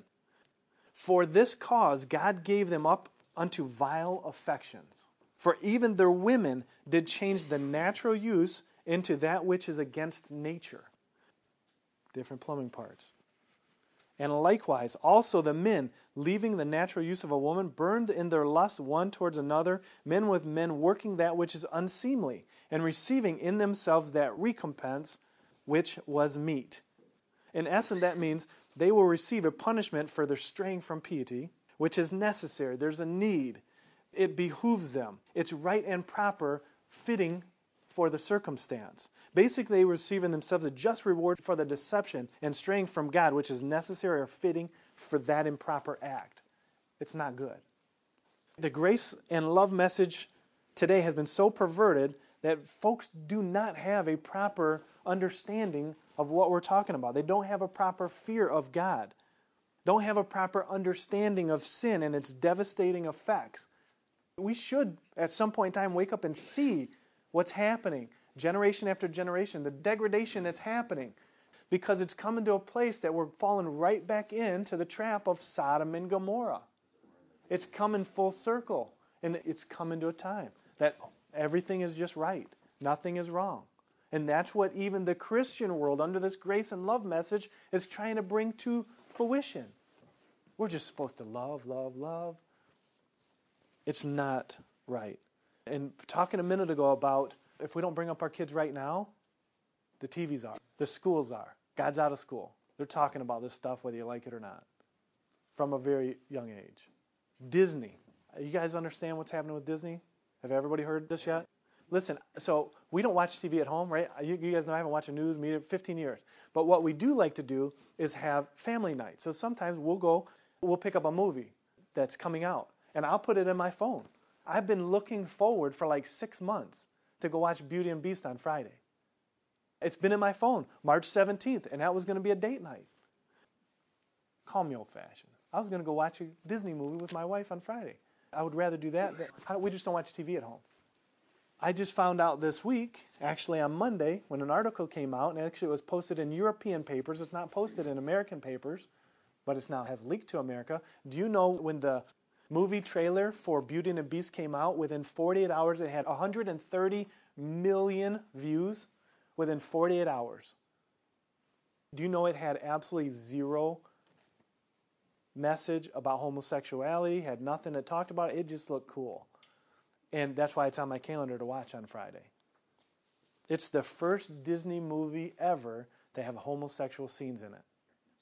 For this cause God gave them up unto vile affections. For even their women did change the natural use into that which is against nature. Different plumbing parts. And likewise, also the men, leaving the natural use of a woman, burned in their lust one towards another, men with men working that which is unseemly, and receiving in themselves that recompense which was meet. In essence, that means they will receive a punishment for their straying from piety, which is necessary. There's a need. It behooves them. It's right and proper, fitting for the circumstance. Basically, they receive in themselves a just reward for the deception and straying from God, which is necessary or fitting for that improper act. It's not good. The grace and love message today has been so perverted that folks do not have a proper understanding of what we're talking about. They don't have a proper fear of God. Don't have a proper understanding of sin and its devastating effects. We should, at some point in time, wake up and see what's happening, generation after generation, the degradation that's happening, because it's coming to a place that we're falling right back into the trap of Sodom and Gomorrah. It's coming full circle, and it's coming to a time that everything is just right. Nothing is wrong. And that's what even the Christian world, under this grace and love message, is trying to bring to fruition. We're just supposed to love, love, love. It's not right. And talking a minute ago about if we don't bring up our kids right now, the T Vs are, the schools are. God's out of school. They're talking about this stuff whether you like it or not from a very young age. Disney. You guys understand what's happening with Disney? Have everybody heard this yet? Listen, so we don't watch T V at home, right? You, you guys know I haven't watched the news media in fifteen years. But what we do like to do is have family night. So sometimes we'll go, we'll pick up a movie that's coming out, and I'll put it in my phone. I've been looking forward for like six months to go watch Beauty and Beast on Friday. It's been in my phone, March seventeenth, and that was going to be a date night. Call me old-fashioned. I was going to go watch a Disney movie with my wife on Friday. I would rather do that. Than, we just don't watch T V at home. I just found out this week, actually on Monday, when an article came out, and actually it was posted in European papers. It's not posted in American papers, but it's now has leaked to America. Do you know when the movie trailer for Beauty and the Beast came out, within forty-eight hours it had one hundred thirty million views within forty-eight hours? Do you know it had absolutely zero message about homosexuality, had nothing that talked about it? It just looked cool. And that's why it's on my calendar to watch on Friday. It's the first Disney movie ever to have homosexual scenes in it.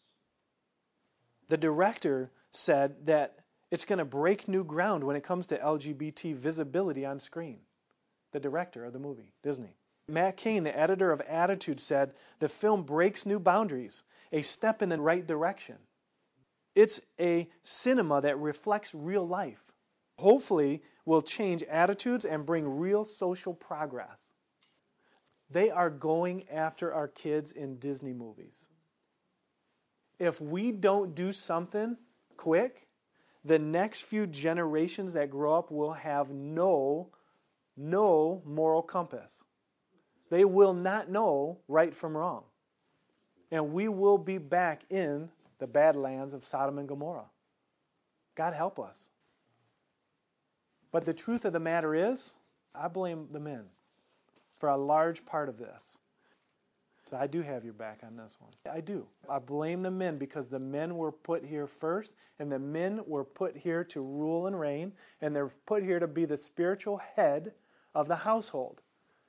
The director said that it's going to break new ground when it comes to L G B T visibility on screen. The director of the movie, Disney. Matt Cain, the editor of Attitude, said the film breaks new boundaries, a step in the right direction. It's a cinema that reflects real life. Hopefully will change attitudes and bring real social progress. They are going after our kids in Disney movies. If we don't do something quick, the next few generations that grow up will have no, no moral compass. They will not know right from wrong. And we will be back in the badlands of Sodom and Gomorrah. God help us. But the truth of the matter is, I blame the men for a large part of this. So I do have your back on this one. I do. I blame the men because the men were put here first, and the men were put here to rule and reign, and they're put here to be the spiritual head of the household.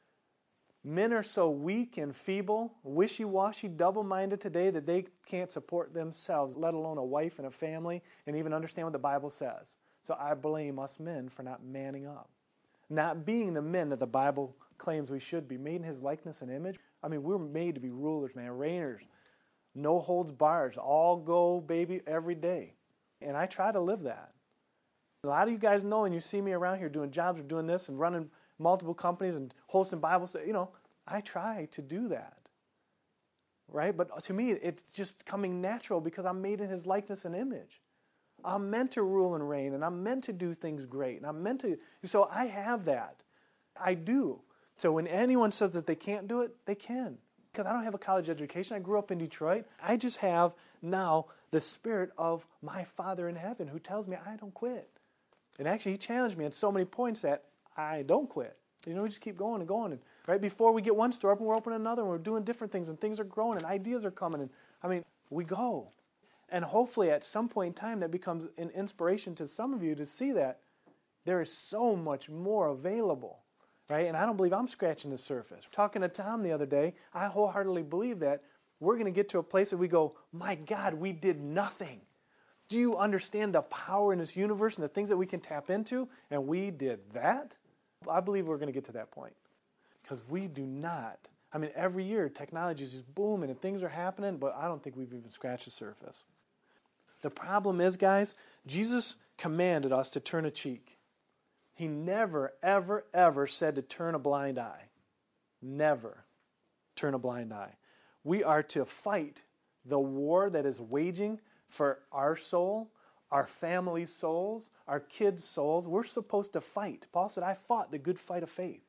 Men are so weak and feeble, wishy-washy, double-minded today that they can't support themselves, let alone a wife and a family, and even understand what the Bible says. So I blame us men for not manning up. Not being the men that the Bible claims we should be, made in His likeness and image. I mean, we're made to be rulers, man, reigners. No holds bars, all go, baby, every day. And I try to live that. A lot of you guys know, and you see me around here doing jobs or doing this and running multiple companies and hosting Bible studies. You know, I try to do that. Right? But to me, it's just coming natural because I'm made in His likeness and image. I'm meant to rule and reign, and I'm meant to do things great, and I'm meant to. So I have that. I do. So when anyone says that they can't do it, they can. Because I don't have a college education. I grew up in Detroit. I just have now the spirit of my Father in heaven who tells me I don't quit. And actually, He challenged me at so many points that I don't quit. You know, we just keep going and going. And right before we get one store open, we're opening another, and we're doing different things, and things are growing, and ideas are coming. And I mean, we go. And hopefully at some point in time that becomes an inspiration to some of you to see that there is so much more available, right? And I don't believe I'm scratching the surface. Talking to Tom the other day, I wholeheartedly believe that we're going to get to a place that we go, my God, we did nothing. Do you understand the power in this universe and the things that we can tap into? And we did that? I believe we're going to get to that point because we do not. I mean, every year technology is just booming and things are happening, but I don't think we've even scratched the surface. The problem is, guys, Jesus commanded us to turn a cheek. He never, ever, ever said to turn a blind eye. Never turn a blind eye. We are to fight the war that is waging for our soul, our family's souls, our kids' souls. We're supposed to fight. Paul said, I fought the good fight of faith.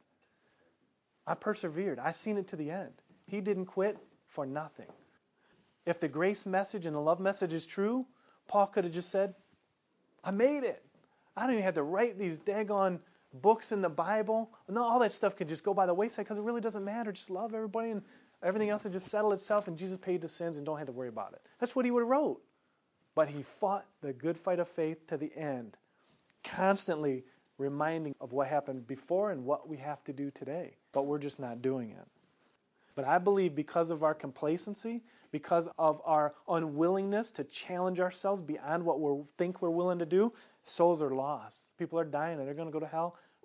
I persevered. I seen it to the end. He didn't quit for nothing. If the grace message and the love message is true, Paul could have just said, I made it. I don't even have to write these daggone books in the Bible. No, all that stuff could just go by the wayside because it really doesn't matter. Just love everybody and everything else will just settle itself and Jesus paid the sins and don't have to worry about it. That's what he would have wrote. But he fought the good fight of faith to the end, constantly reminding of what happened before and what we have to do today. But we're just not doing it. But I believe because of our complacency, because of our unwillingness to challenge ourselves beyond what we think we're willing to do, souls are lost. People are dying and they're going to go to hell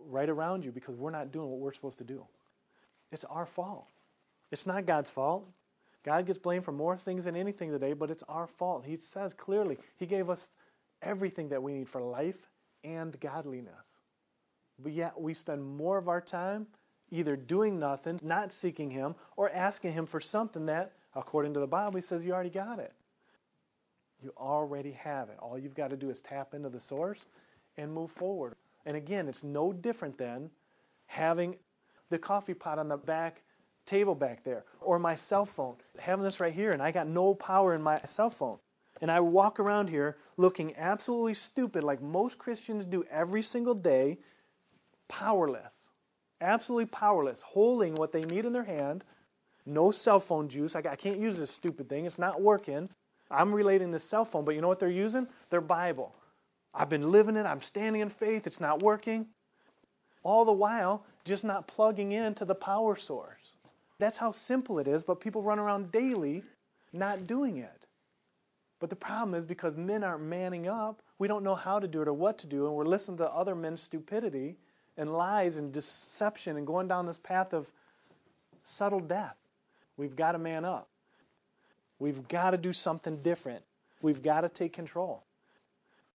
right around you because we're not doing what we're supposed to do. It's our fault. It's not God's fault. God gets blamed for more things than anything today, but it's our fault. He says clearly, He gave us everything that we need for life and godliness. But yet we spend more of our time either doing nothing, not seeking Him, or asking Him for something that, according to the Bible, He says you already got it. You already have it. All you've got to do is tap into the source and move forward. And again, it's no different than having the coffee pot on the back table back there, or my cell phone. Having this right here, and I got no power in my cell phone. And I walk around here looking absolutely stupid like most Christians do every single day, powerless. Absolutely powerless, holding what they need in their hand. No cell phone juice. I can't use this stupid thing. It's not working. I'm relating this cell phone, but you know what they're using? Their Bible. I've been living it. I'm standing in faith. It's not working. All the while, just not plugging into the power source. That's how simple it is, but people run around daily not doing it. But the problem is because men aren't manning up, we don't know how to do it or what to do, and we're listening to other men's stupidity and lies and deception and going down this path of subtle death. We've got to man up. We've got to do something different. We've got to take control.